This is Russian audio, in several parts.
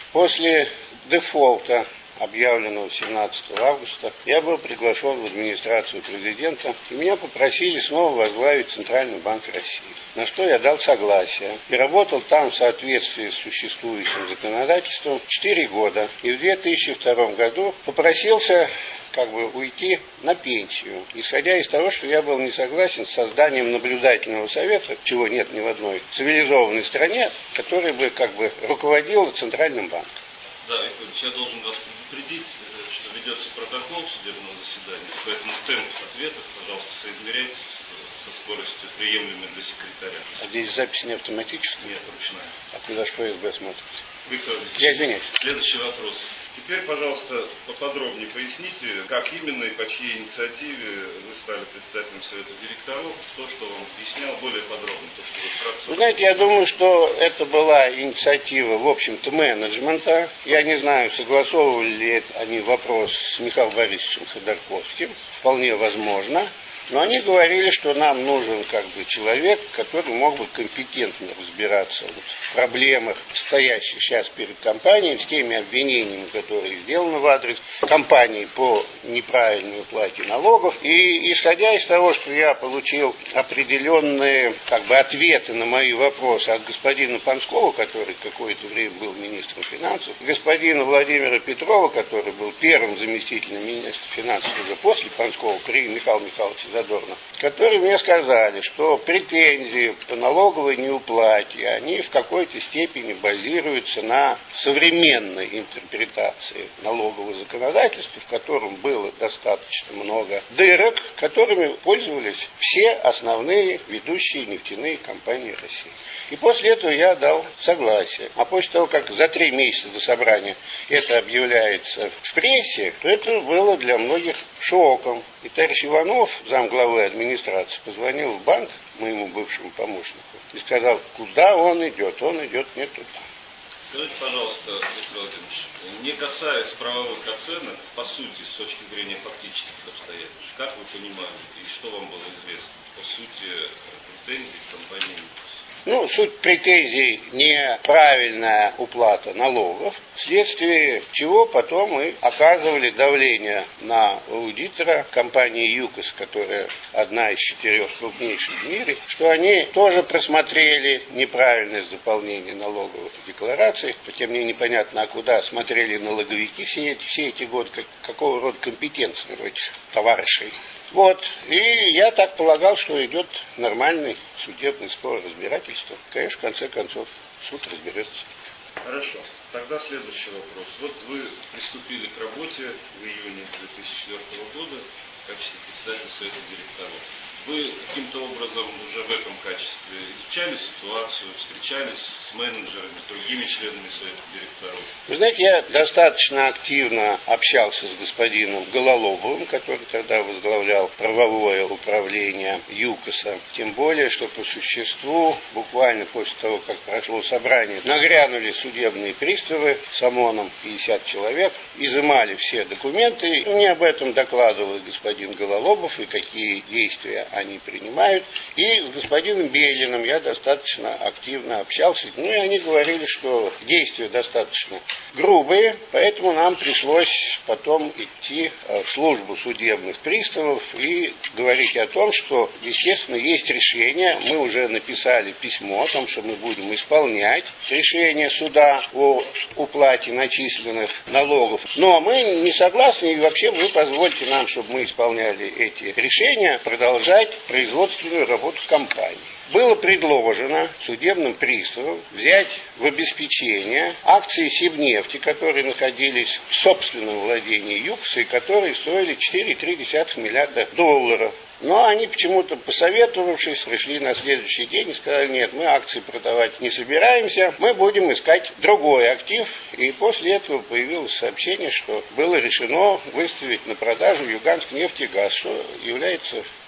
После дефолта, объявленного 17 августа, я был приглашен в администрацию президента, и меня попросили снова возглавить Центральный банк России, на что я дал согласие. И работал там в соответствии с существующим законодательством 4 года. И в 2002 году попросился уйти на пенсию, исходя из того, что я был не согласен с созданием наблюдательного совета, чего нет ни в одной цивилизованной стране, который бы руководил Центральным банком. Да, Викторович, я должен вас предупредить, что ведется протокол судебного заседания, поэтому темп ответов, пожалуйста, соизмеряйте со скоростью, приемлемой для секретаря. А здесь запись не автоматическая? Нет, ручная. А куда что ФСБ смотрит? Викторович, я извиняюсь. Следующий вопрос. Теперь, пожалуйста, поподробнее поясните, как именно и по чьей инициативе вы стали председателем Совета директоров, то, что вам объяснял, более подробно, то, что вы вкратце... Вы знаете, я думаю, что это была инициатива, в общем-то, менеджмента. Я не знаю, согласовывали ли они вопрос с Михаилом Борисовичем Ходорковским. Вполне возможно. Но они говорили, что нам нужен человек, который мог бы компетентно разбираться в проблемах, стоящих сейчас перед компанией, с теми обвинениями, которые сделаны в адрес компании по неправильной уплате налогов. И исходя из того, что я получил определенные ответы на мои вопросы от господина Панского, который какое-то время был министром финансов, господина Владимира Петрова, который был первым заместителем министра финансов уже после Панского, при Михаиле Михайловиче Задорно, которые мне сказали, что претензии по налоговой неуплате, они в какой-то степени базируются на современной интерпретации налогового законодательства, в котором было достаточно много дырок, которыми пользовались все основные ведущие нефтяные компании России. И после этого я дал согласие. А после того, как за 3 месяца до собрания это объявляется в прессе, то это было для многих шоком. И товарищ Иванов, замглавы администрации, позвонил в банк моему бывшему помощнику и сказал, куда он идет. Он идет не туда. Скажите, пожалуйста, Виктор Владимирович, не касаясь правовых оценок, по сути, с точки зрения фактических обстоятельств, как вы понимаете и что вам было известно по сути претензий к компании ЮКОС? Суть претензий – неправильная уплата налогов, вследствие чего потом мы оказывали давление на аудитора компании ЮКОС, которая одна из 4 крупнейших в мире, что они тоже просмотрели неправильность заполнения налоговых деклараций, хотя мне непонятно, а куда смотрели налоговики все эти годы, какого рода компетенции у этих товарищей. И я так полагал, что идет нормальный судебный спор, разбирательство. Конечно, в конце концов, суд разберется. Хорошо. Тогда следующий вопрос. Вы приступили к работе в июне 2004 года в качестве председателя Совета директоров. Вы каким-то образом уже в этом качестве изучали ситуацию, встречались с менеджерами, с другими членами Совета директоров? Вы знаете, я достаточно активно общался с господином Гололобовым, который тогда возглавлял правовое управление ЮКОСа. Тем более, что по существу, буквально после того, как прошло собрание, нагрянули судебные приставы с ОМОНом, 50 человек, изымали все документы. Мне об этом докладывал господин Гололобов и какие действия они принимают. И с господином Белиным я достаточно активно общался. И они говорили, что действия достаточно грубые, поэтому нам пришлось потом идти в службу судебных приставов и говорить о том, что, естественно, есть решение. Мы уже написали письмо о том, что мы будем исполнять решение суда о уплате начисленных налогов. Но мы не согласны, и вообще вы позвольте нам, чтобы мы исполняли эти решения, продолжать производственную работу компании. Было предложено судебным приставам взять в обеспечение акции Сибнефти, которые находились в собственном владении ЮКОСа и которые стоили 4,3 миллиарда долларов. Но они почему-то, посоветовавшись, пришли на следующий день и сказали, нет, мы акции продавать не собираемся, мы будем искать другой актив. И после этого появилось сообщение, что было решено выставить на продажу Юганск нефть и газ, что является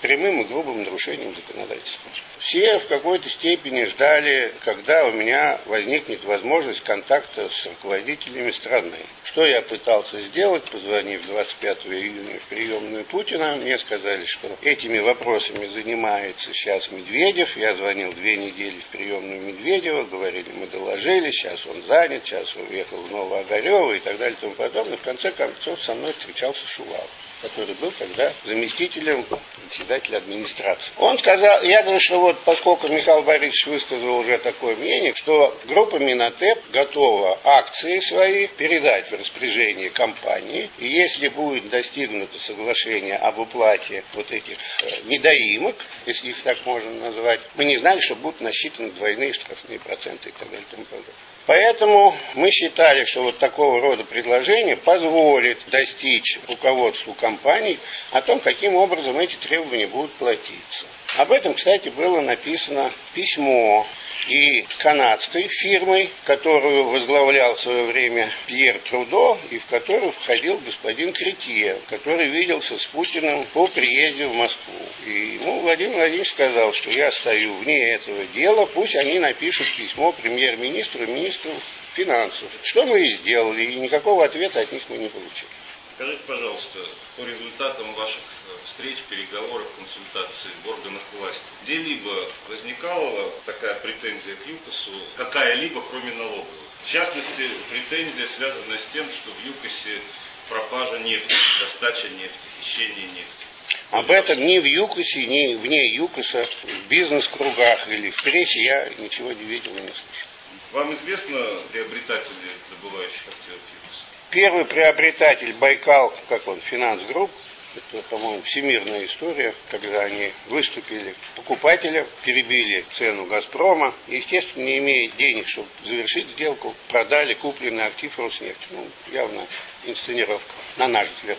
прямым и грубым нарушением законодательства. Все в какой-то степени ждали, когда у меня возникнет возможность контакта с руководителями страны. Что я пытался сделать, позвонив 25 июня в приемную Путина, мне сказали, что этими вопросами занимается сейчас Медведев. Я звонил 2 недели в приемную Медведева, говорили, мы доложили, сейчас он занят, сейчас он уехал в Новоогарево и так далее и тому подобное. В конце концов со мной встречался Шувалов, который был тогда заместителем председателя администрации. Он сказал, я говорю, что вот поскольку Михаил Борисович высказал уже такое мнение, что группа Минотеп готова акции свои передать в распоряжение компании, и если будет достигнуто соглашение об уплате вот этих недоимок, если их так можно назвать, мы не знали, что будут насчитаны двойные штрафные проценты и так далее и тому подобное. Поэтому мы считали, что вот такого рода предложение позволит достичь руководству компаний о том, каким образом эти требования будут платиться. Об этом, кстати, было написано письмо и канадской фирмой, которую возглавлял в свое время Пьер Трудо, и в которую входил господин Кретье, который виделся с Путиным по приезде в Москву. И ему Владимир Владимирович сказал, что я стою вне этого дела, пусть они напишут письмо премьер-министру и министру финансов. Что мы и сделали, и никакого ответа от них мы не получили. Скажите, пожалуйста, по результатам ваших встреч, переговоров, консультаций в органах власти, где-либо возникала такая претензия к ЮКОСу, какая-либо, кроме налоговых? В частности, претензия связана с тем, что в ЮКОСе пропажа нефти, достача нефти, хищение нефти. Об этом ни в ЮКОСе, ни вне ЮКОСа, в бизнес-кругах или в прессе я ничего не видел и не слышал. Вам известно приобретатели добывающих активов ЮКОСа? Первый приобретатель Байкал, как он, Финанс-групп, это, по-моему, всемирная история, когда они выступили покупателем, перебили цену «Газпрома», и, естественно, не имея денег, чтобы завершить сделку, продали купленный актив «Роснефть». Ну, явно инсценировка, на наш взгляд.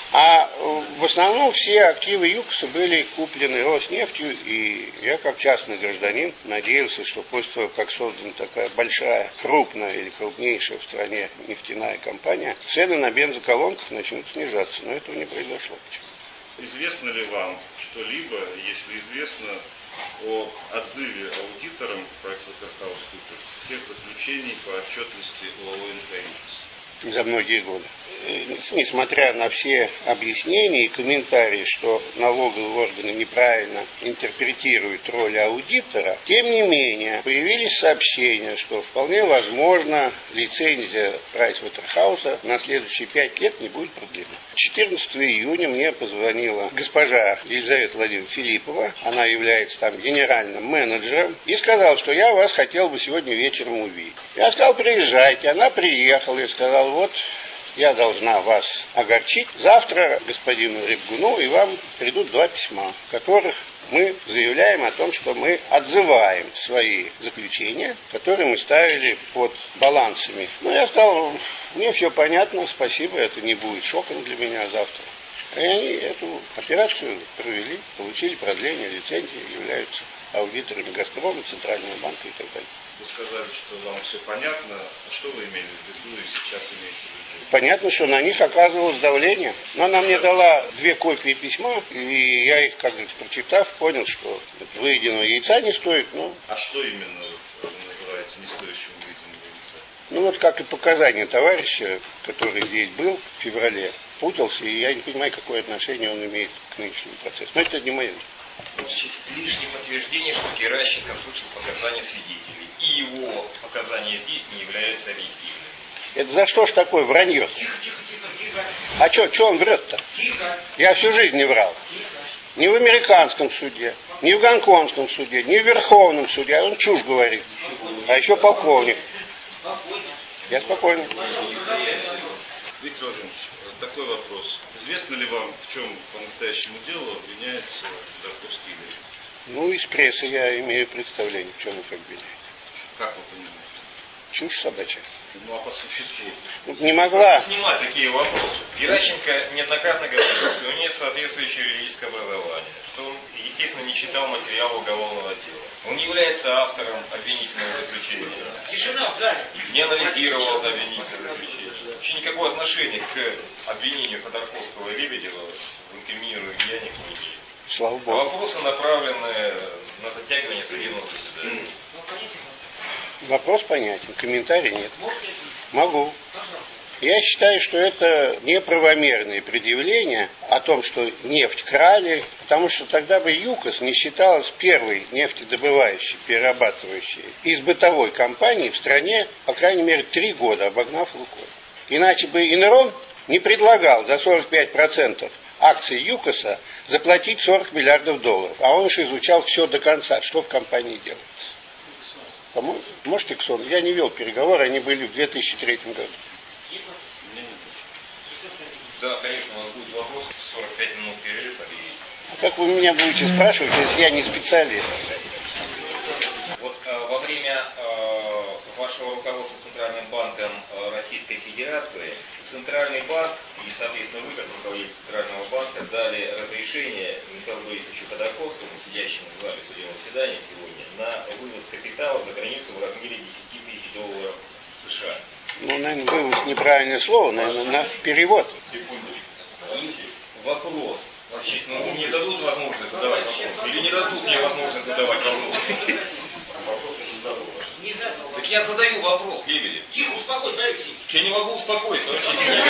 А в основном все активы ЮКОСа были куплены Роснефтью, и я, как частный гражданин, надеялся, что после того, как создана такая большая, крупная или крупнейшая в стране нефтяная компания, цены на бензоколонках начнут снижаться, но этого не произошло. Известно ли вам что-либо, если известно, о отзыве аудиторам PricewaterhouseCoopers всех заключений по отчетности ОАО «НК»? За многие годы. Несмотря на все объяснения и комментарии, что налоговые органы неправильно интерпретируют роль аудитора, тем не менее появились сообщения, что вполне возможно лицензия Pricewaterhouse на следующие 5 лет не будет продлена. 14 июня мне позвонила госпожа Елизавета Владимировна Филиппова, она является там генеральным менеджером, и сказала, что я вас хотел бы сегодня вечером увидеть. Я сказал, приезжайте. Она приехала и сказала, вот я должна вас огорчить. Завтра господину Рябгуну и вам придут 2 письма, в которых мы заявляем о том, что мы отзываем свои заключения, которые мы ставили под балансами. Ну, я сказал, мне все понятно, спасибо, это не будет шоком для меня завтра. И они эту операцию провели, получили продление лицензии, являются аудиторами «Газпрома», Центрального банка и так далее. Вы сказали, что вам все понятно. А что вы имели в виду и сейчас имеете в виду? Понятно, что на них оказывалось давление. Но она мне дала 2 копии письма, и я их, как говорится, прочитав, понял, что выеденного яйца не стоит. Но... А что именно вы называете не стоящим выеденного яйца? Ну вот как и показания товарища, который здесь был в феврале, путался, и я не понимаю, какое отношение он имеет к нынешнему процессу. Но это не мое. Лишнее подтверждение, что Геращенко слышал показания свидетелей, и его показания здесь не являются объективными. Это за что ж такое вранье? Тихо. А что он врет-то? Тихо. Я всю жизнь не врал. Тихо. Ни в американском суде, ни в гонконгском суде, ни в Верховном суде. Он чушь говорит. А еще полковник. Спокойно. Я спокойно. Виктор Владимирович, такой вопрос. Известно ли вам, в чем по настоящему делу обвиняется Ходорковский Игорь? Ну, из прессы я имею представление, в чем их обвиняют. Как вы понимаете? Чушь собачья. Ну, а по существу? Не могла. Снимать такие вопросы. Геращенко неоднократно говорил, что у него нет соответствующего юридического образования, что он, естественно, не читал материал уголовного дела. Он не является автором обвинительного заключения. Тишина в зале. Не анализировал обвинительное заключение. Вообще никакого отношения к обвинению Ходорковского и Лебедева в инкриминируемых деяниях не имеет. Слава Богу. Вопросы направлены на затягивание судебного заседания. Вопрос понятен, комментарий нет. Можете? Могу. Пожалуйста. Я считаю, что это неправомерные предъявления о том, что нефть крали, потому что тогда бы ЮКОС не считалась первой нефтедобывающей, перерабатывающей из бытовой компании в стране, по крайней мере, 3 года, обогнав Лукойл. Иначе бы Инрон не предлагал за 45% акций ЮКОСа заплатить 40 миллиардов долларов, а он уж изучал все до конца, что в компании делается. Может, Иксон? Я не вел переговоры, они были в 2003 году. Да, конечно, у нас будет вопрос, 45 минут перерыва. Как вы меня будете спрашивать, если я не специалист? Вот во время вашего руководства Центральным банком Российской Федерации, Центральный банк и, соответственно, вы, как руководитель Центрального банка, дали разрешение Михаилу Борисовичу Ходорковскому, сидящему в зале судебного заседания сегодня, на вывоз капитала за границу в размере 10 тысяч долларов США. Ну, наверное, вывод неправильное слово, наверное, на перевод. Вопрос. Ну, не дадут возможность задавать вопрос. Или не дадут мне возможность задавать вопрос. Не задал. Так я задаю вопрос, Лебедев. Тихо, успокойся, Алексей. Я не могу успокоиться вообще.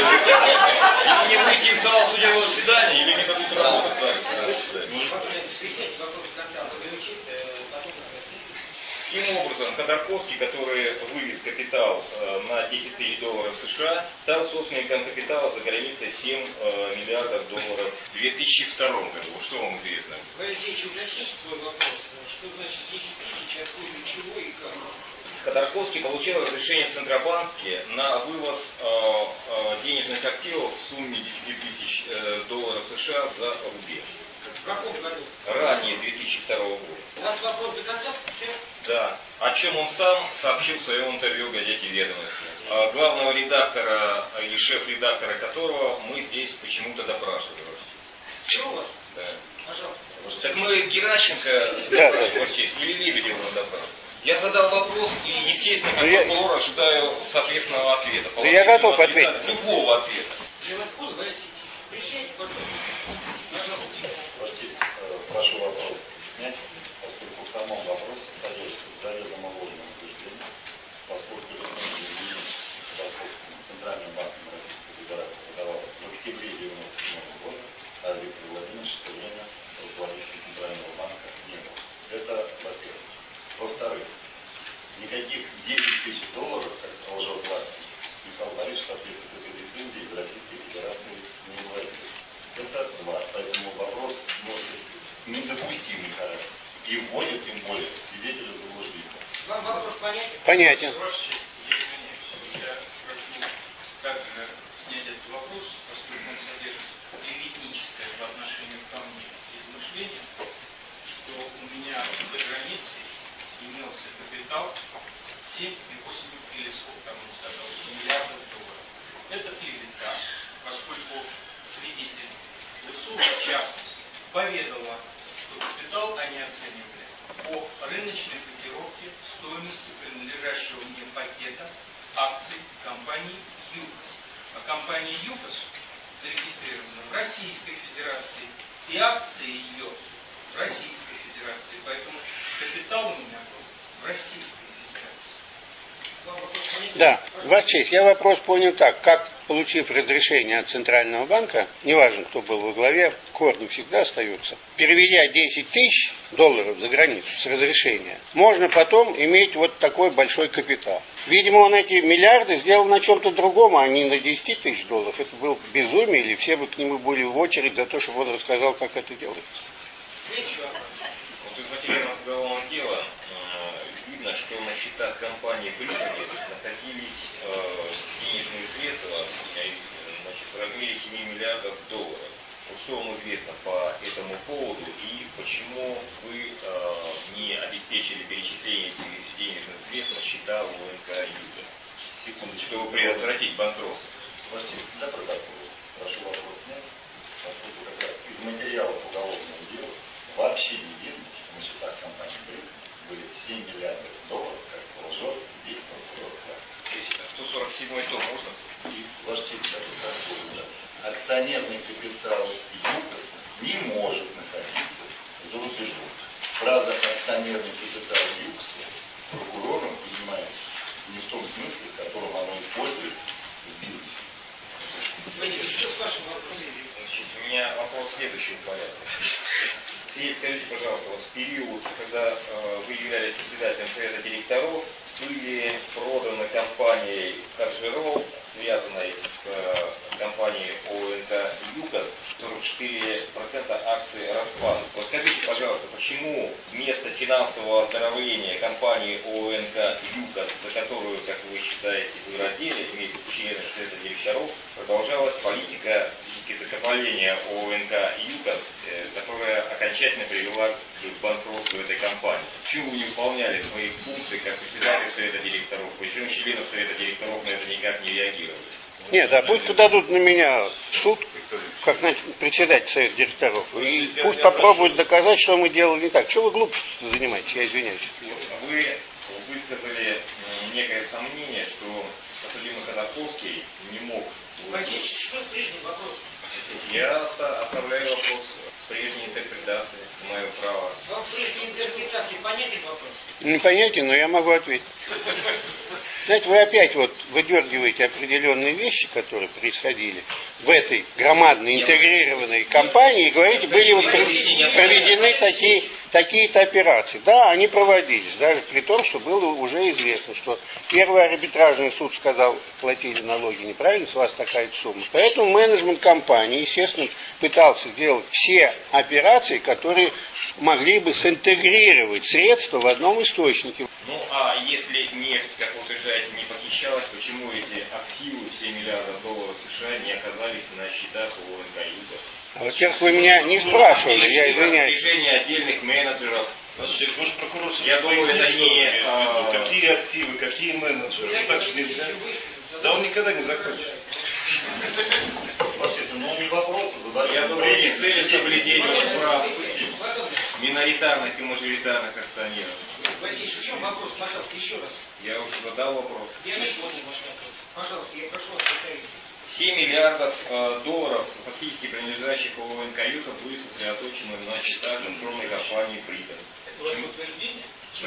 Или мне выйти из зала судебного заседания, или мне дадут работать в зале судебного заседания. Встречайте вопрос до конца, заключить, потом спросить. Таким образом, Ходорковский, который вывез капитал на 10 тысяч долларов США, стал собственником капитала за границей 7 миллиардов долларов в 2002 году. Что вам известно? Вы, Алексеевич, уточните свой вопрос. Что значит 10 тысяч, откуда, чего и как? Ходорковский получил разрешение в Центробанке на вывоз денежных активов в сумме 10 тысяч долларов США за рубеж. В каком году? Ранее 2002 года. У вас вопрос до конца? Все? Да. О чем он сам сообщил в своем интервью «Газете «Ведомости», главного редактора и шеф-редактора которого мы здесь почему-то допрашивали. Чего у вас? Да. Пожалуйста. Так мы Геращенко Да. или Лебедева допрашивали. Я задал вопрос и, естественно, как я- прокурор ожидаю соответственного ответа. Я готов ответить. Любого ответа. Я вас понял, Алексей. Приезжайте, пожалуйста. Простите, прошу вопрос снять, поскольку в самом вопросе содержится заведомо ложное утверждение, поскольку лицензия Центральным банком Российской Федерации выдавалась в октябре 1997 года, а Виктор Владимирович в то время руководителем Центрального банка не был. Это во-первых. Во-вторых, никаких 10 тысяч долларов, как лжет власть, Михаил Борисович в соответствии с этой лицензией из Российской Федерации не выводил. Это два. Поэтому вопрос носит недопустимый характер. И вводит, тем более, свидетеля в заблуждение. Вам вопрос понятен? Понятен. Ваша честь, я извиняюсь. Я прошу также снять этот вопрос, поскольку он содержит клеветническое по отношению ко мне измышление, что у меня за границей имелся капитал 7 и 8 или сколько там он сказал, миллиардов долларов. Это клевета, поскольку свидетель ВСУ, в частности, поведала, что капитал они оценивали по рыночной котировке стоимости принадлежащего мне пакета акций компании ЮКОС. А компания ЮКОС зарегистрирована в Российской Федерации, и акции ее в Российской Федерации. Поэтому капитал у меня был в Российской Федерации. Вам вопрос понятен? Да, Ваша честь, я вопрос понял так. Как, получив разрешение от Центрального банка, неважно, кто был во главе, корни всегда остаются, переведя 10 тысяч долларов за границу с разрешения, можно потом иметь вот такой большой капитал. Видимо, он эти миллиарды сделал на чем-то другом, а не на 10 тысяч долларов. Это было безумие, или все бы к нему были в очередь за то, чтобы он рассказал, как это делается. Следующий вопрос. Вот из материалов уголовного дела видно, что на счетах компании «Британец» находились денежные средства значит, в размере 7 миллиардов долларов. Вот что вам известно по этому поводу и почему вы не обеспечили перечисление этих денежных средств на счета УНК «Юга», Секундочку. чтобы предотвратить банкротство? Можете для протокола. Прошу вопрос снять, поскольку как раз из материалов уголовного дела Вообще не видно, что на счетах компании Брит были 7 миллиардов долларов, как лжет здесь прокурор. 147 том можно? Акционерный капитал ЮКОС не может находиться за рубежом. Фраза «акционерный капитал ЮКОС» прокурором понимается не в том смысле, в котором оно используется в бизнесе. Что с вашим вопросом? Значит, у меня вопрос следующего порядка. Скажите, пожалуйста, вот в период, когда вы являлись председателем совета директоров, были проданы компанией Каржерол, связанной с компанией ОНК ЮКОС, 44% акций Росбанк. Вот скажите, пожалуйста, почему вместо финансового оздоровления компании ОНК ЮКОС, за которую, как вы считаете, вы разделили вместе с членами совета директоров, продолжалась политика закрепления ОНК ЮКОС, которая окончательно привела к банкротству этой компании? Почему вы не выполняли свои функции как председатель совета директоров? Почему члены совета директоров на это никак не реагировали? Нет, да пусть подадут на меня в суд, как председатель совета директоров, и пусть попробуют доказать, что мы делали не так. Чего вы глупостью занимаетесь, я извиняюсь. Вы высказали некое сомнение, что подсудимый Ходорковский не мог... Что с прежним вопросом? Я оставляю вопрос прежней интерпретации, мое право. Вам прежней интерпретации понятен вопрос? Непонятен, но я могу ответить. Знаете, вы опять вот выдергиваете определенные вещи, которые происходили в этой громадной интегрированной компании, и говорите, были проведены такие-то операции. Да, они проводились, даже при том, что было уже известно, что первый арбитражный суд сказал, платили налоги неправильно, с вас такая сумма. Поэтому менеджмент компании, естественно, пытался делать все операции, которые могли бы синтегрировать средства в одном источнике. Ну, а если нефть, как вы утверждаете, не похищалась, почему эти активы в 7 миллиардов долларов США не оказались на счетах у ОНК ЮКОС? Во-первых, вы меня не спрашивали, я извиняюсь. Решение отдельных менеджеров. Может, прокурор Я думаю, это не... Какие активы, какие менеджеры? Ну, так же нельзя. Да он никогда не закончит. Послушайте, ну не вопросы задают. Я думаю, не цель соблюдения прав миноритарных и мажоритарных акционеров. Василий, в чем вопрос, пожалуйста, еще раз? Я уже задал вопрос. Я не понял ваш вопрос. Пожалуйста, я прошу вас повторить. 7 миллиардов долларов, фактически принадлежащих ОНК ЮКОС, были сосредоточены на счетах офшорной компании Бритон. Это ваше утверждение?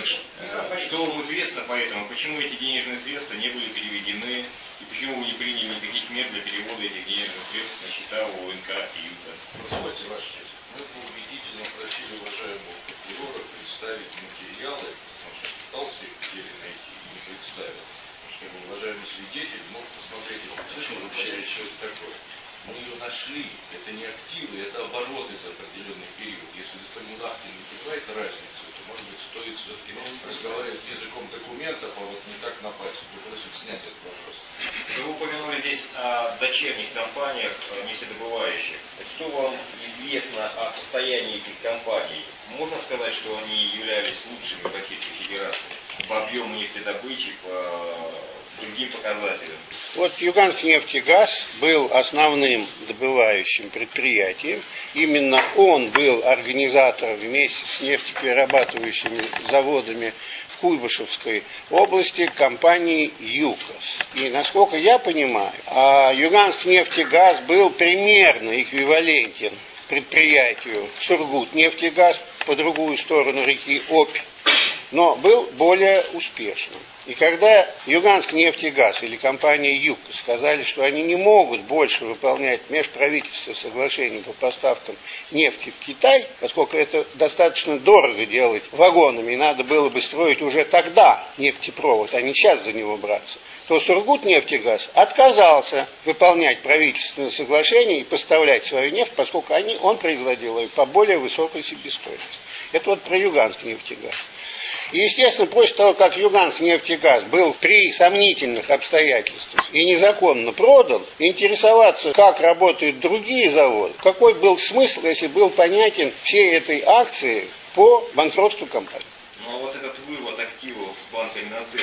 Что вам известно по этому? Почему эти денежные средства не были переведены? И почему вы не приняли никаких мер для перевода этих денежных средств на счета ОНК ЮКОС? Позвольте, Ваша честь, мы поубедительно просили уважаемого прокурора представить материалы, он же пытался их в деле найти и не представил. Чтобы уважаемый свидетель мог посмотреть, вообще, что это такое. Мы ее нашли, это не активы, это обороты за определенный период. Если господин Лахтин не понимает разницу, то, может быть, стоит все-таки разговаривать языком документов, а вот не так на пальцах. Попросить снять этот вопрос. Вы упомянули здесь о дочерних компаниях нефтедобывающих. Что вам известно о состоянии этих компаний? Можно сказать, что они являлись лучшими в Российской Федерации по объему нефтедобычи, по другим показателям? Вот Юганск-нефтегаз был основным добывающим предприятием. Именно он был организатором вместе с нефтеперерабатывающими заводами в Куйбышевской области компании ЮКОС. И насколько я понимаю, Юганск-нефтегаз был примерно эквивалентен предприятию Сургут-нефтегаз по другую сторону реки Обь, но был более успешным. И когда Юганск-нефтегаз или компания ЮКОС сказали, что они не могут больше выполнять межправительственное соглашение по поставкам нефти в Китай, поскольку это достаточно дорого делать вагонами, и надо было бы строить уже тогда нефтепровод, а не сейчас за него браться, то Сургут-нефтегаз отказался выполнять правительственное соглашение и поставлять свою нефть, поскольку он производил ее по более высокой себестоимости. Это вот про Юганск-нефтегаз. И, естественно, после того, как Юганск-нефтегаз был при сомнительных обстоятельствах и незаконно продан, интересоваться, как работают другие заводы, какой был смысл, если был понятен всей этой акции по банкротству компании. Ну а вот этот вывод активов банка Минотек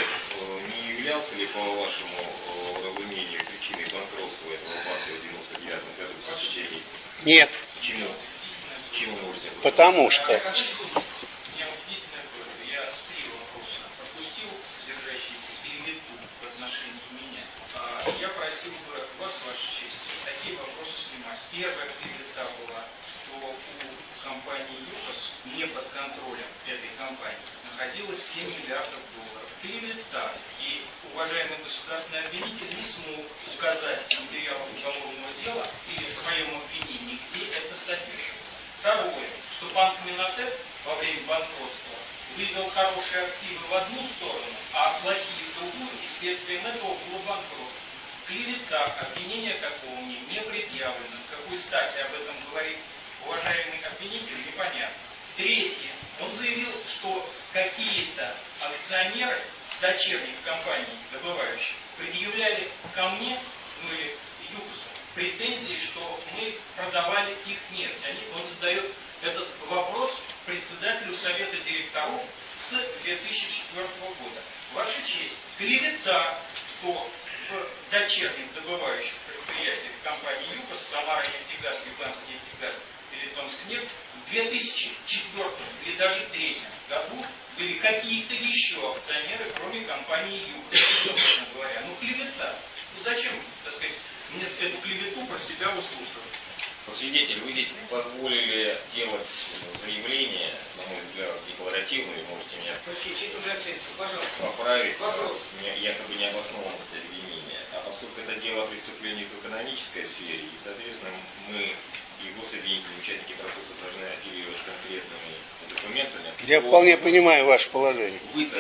не являлся ли, по вашему разумению, причиной банкротства этого банка в 1999 году? Нет. Почему? Чему можете Потому что... Я убедительная просьба. Я 3 вопроса пропустил, содержащиеся клевету в отношении меня. Я просил бы вас, Ваша честь, такие вопросы снимать. Первая клевета была, что у компании ЮКОС, не под контролем этой компании, находилось 7 миллиардов долларов. Клевета. И уважаемый государственный обвинитель не смог указать в материалах уголовного дела или в своем обвинении, где это содержится. Второе, что банк Минотеп во время банкротства вывел хорошие активы в одну сторону, а плохие в другую, и следствием этого было банкротство. Клевета, обвинение такого мне не предъявлено. С какой стати об этом говорит уважаемый обвинитель, непонятно. Третье, он заявил, что какие-то акционеры дочерних компаний, добывающих, предъявляли ко мне, ну или ЮКОСу, претензии, что мы продавали их нефть. Он задает этот вопрос председателю Совета директоров с 2004 года. Ваша честь, клевета, что в дочерних добывающих предприятиях компании ЮКОС, Самара-нефтегаз, Юганский нефтегаз или Томскнефть в 2004 или даже 2003 году были какие-то еще акционеры, кроме компании ЮКОС, собственно говоря. Ну, клевета. Ну, зачем, так сказать, мне эту клевету про себя выслушивать? Свидетель, вы здесь позволили делать заявление, на мой взгляд, декларативное, можете меня поправить, якобы необоснованность обвинения. А поскольку это дело о преступлении в экономической сфере, и, соответственно, мы и гособвинители, участники процесса должны апеллировать конкретными документами. Я вполне понимаю ваше положение.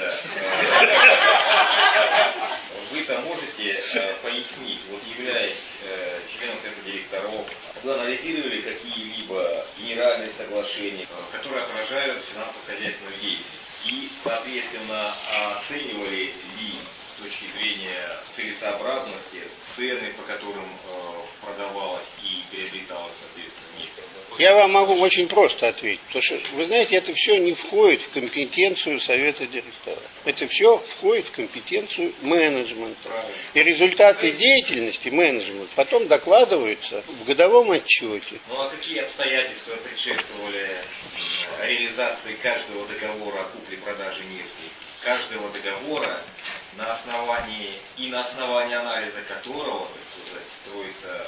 Вы-то можете пояснить, вот являясь членом Совета директоров, вы анализировали какие-либо генеральные соглашения, которые отражают финансово-хозяйственную деятельность? И, соответственно, оценивали ли с точки зрения целесообразности цены, по которым продавалась и приобреталась, соответственно, нефть? Я вам могу очень просто ответить, потому что, вы знаете, это все не входит в компетенцию Совета директоров. Это все входит в компетенцию менеджмента. Правильно. И результаты деятельности менеджмента потом докладываются в годовом отчете. Ну а какие обстоятельства предшествовали реализации каждого договора о купле-продаже нефти? Каждого договора, на основании анализа которого, так сказать, строится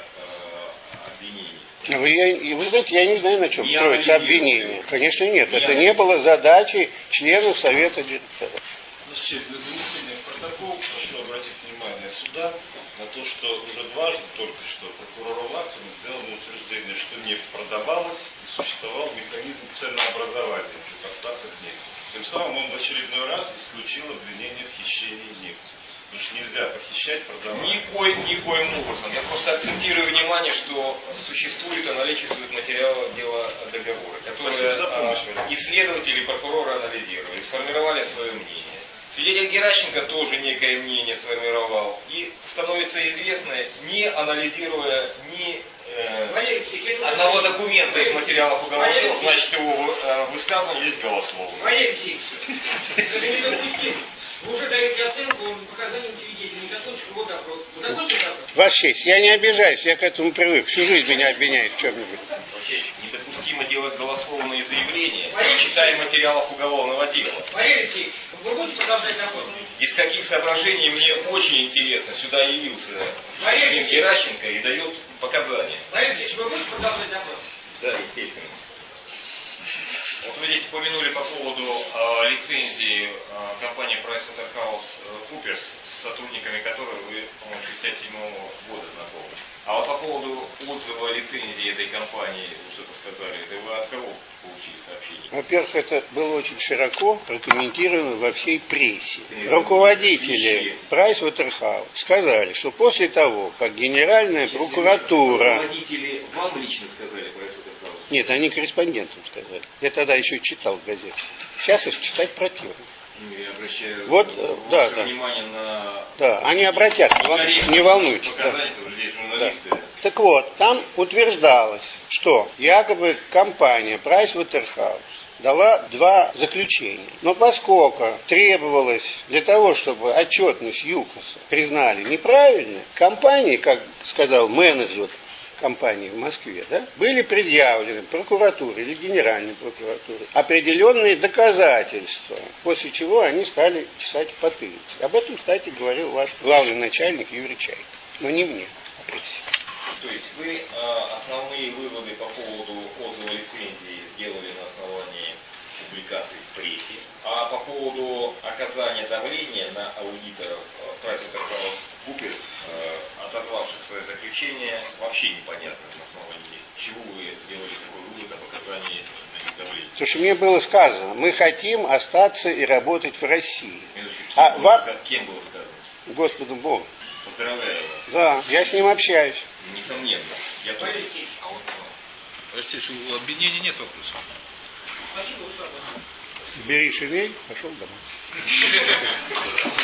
обвинение. Вы знаете, я не знаю, на чем строится обвинение. Конечно, нет. Это не было задачей членов Совета директоров. Значит, для занесения в протокол прошу обратить внимание суда на то, что уже дважды только что прокурор Лактин сделал утверждение, что нефть продавалась и существовал механизм ценообразования при поставках нефти. Тем самым он в очередной раз исключил обвинение в хищении нефти. Потому что нельзя похищать, продавать. Никоим образом. Я просто акцентирую внимание, что существует и наличествует материалы дела договора, которые исследователи и прокуроры анализировали, сформировали свое мнение. Свидетель Геращенко тоже некое мнение сформировал. И становится известно, не анализируя ни одного документа из материалов уголовного дела, значит его высказывание есть голословно. Валерий Алексеевич, это недопустимо. Вы уже даете оценку показаниям свидетелей, не закончив его допрос. Вы закончили допрос? Ваша честь, я не обижаюсь, я к этому привык. Всю жизнь меня обвиняют в чем-нибудь. Вообще недопустимо делать голословные заявления, не читая материалов уголовного дела. Валерий Алексеевич, вы будете продолжать допрос? Из каких соображений мне очень интересно, сюда явился Ильин Геращенко и дает показания. Валерий Алексеевич, вы будете продолжать допрос? Да, естественно. Вот вы здесь упомянули по поводу лицензии компании PricewaterhouseCoopers, с сотрудниками которой вы, по-моему, 1967 года знакомы. А вот по поводу отзыва лицензии этой компании, вы что-то сказали, это вы от кого получили сообщение? Во-первых, это было очень широко прокомментировано во всей прессе. Руководители Pricewaterhouse сказали, что после того, как Генеральная прокуратура... Руководители вам лично сказали Pricewaterhouse? Нет, они корреспондентам сказали. Я тогда еще читал газету. Сейчас их читать противно. Я обращаю внимание на... Да, они обратятся, не волнуйтесь. Да. Так вот, там утверждалось, что якобы компания Pricewaterhouse дала 2 заключения. Но поскольку требовалось для того, чтобы отчетность ЮКОСа признали неправильной, компания, как сказал менеджер компании в Москве, да, были предъявлены прокуратуре или Генеральной прокуратуре определенные доказательства, после чего они стали писать в патенте. Об этом, кстати, говорил ваш главный начальник Юрий Чайка, но не мне, а прессе. То есть вы основные выводы по поводу отзыва лицензии сделали на основании публикаций в прессе, а по поводу оказания давления на аудиторов PricewaterhouseCoopers, отозвавших свое заключение, вообще непонятно на основании чего вы сделали такой вывод об оказании на них давления. Потому что мне было сказано, мы хотим остаться и работать в России. Кем было сказано? Господом Богом. Поздравляю вас. Да, я с ним общаюсь. Несомненно. Я тоже. Простите, у объединения нет вопросов. Спасибо, Александр. Бери шинель, пошел домой.